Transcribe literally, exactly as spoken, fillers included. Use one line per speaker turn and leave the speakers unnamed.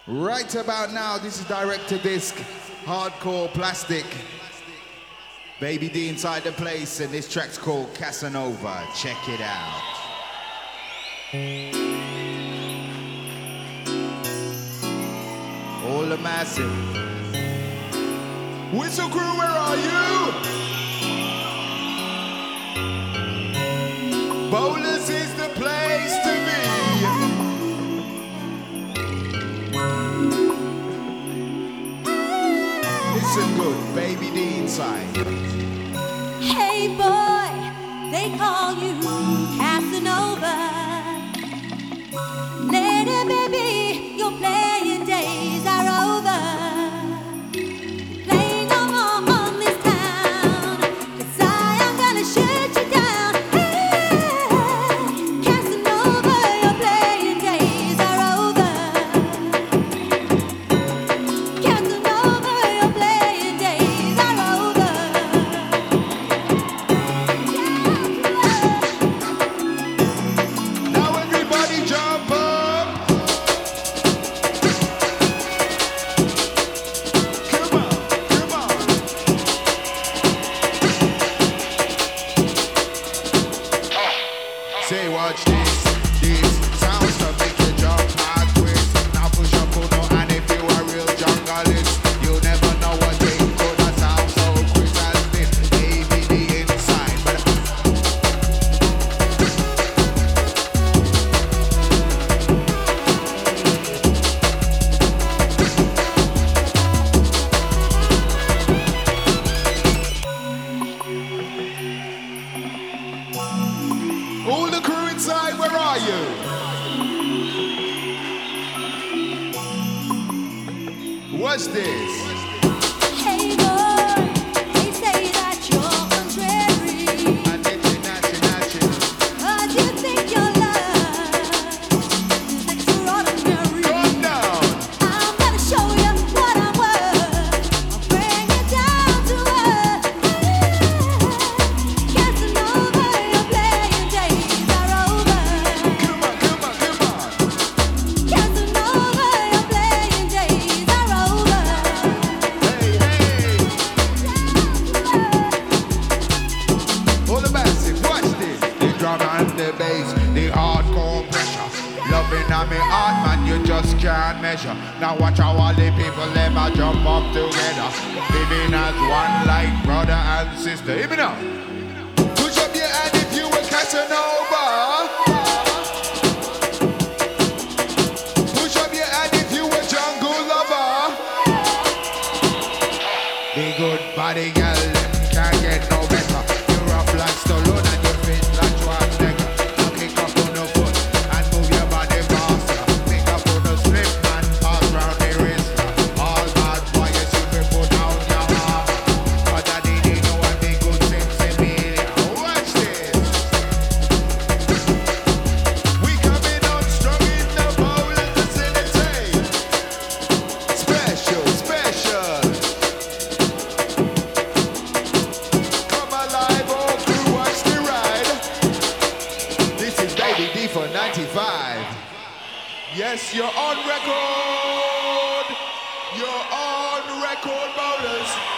Right about now, this is direct to disc, hardcore plastic. Baby D inside the place, and this track's called Casanova. Check it out. All the massive. Whistle crew, where are you? Bowlers is the place to be. Listen good, Baby D inside.
Hey boy, they call you Casanova. Later, baby, your playing days are over. Play no more on this town, 'cause I am gonna shut you down. Hey, Casanova, your playing days are over. Casanova, your playing days are over.
Now everybody jump up. Come on, come on. Say watch this, this sounds to make you jump hard quick. Now push up, Uno, and if you a real junglist, you never know what thing could have sound so quick as this. Baby D inside, but all the crew inside, where are you? What's this?
Hey boy, they say that you're contrary,
And it's in action, action.
'cause you think your love is extraordinary.
Calm down.
I'm gonna show you what I'm worth. I'll bring it down to earth. Casanova, your playing days are over.
Come on, come on, come on.
Casanova, your playing days are over.
Hey, hey. All the massive, watch this. The drum and the bass, the hardcore pressure. Loving on me heart, man, you just can't measure. Now watch how all the people, them a jump up together. Living as one like brother and sister. Hear me now. Push up your hand if you were Casanova. Push up your hand if you were jungle lover. The good body girl, them can't get no better. You're rough like Stallone and you fit like Schwarzenegger. Now kick up on the foot and move your body faster. Pick up on the slip and pass round the wrist. All bad boy, you see me put down your arm. But I didn't know what the good sense in me. Watch this. We coming on strong in the bowling vicinity. Special, special. Come alive, all crew, watch the ride. This is Baby D for ninety-five. Yes, you're on record. You're on record, bowlers.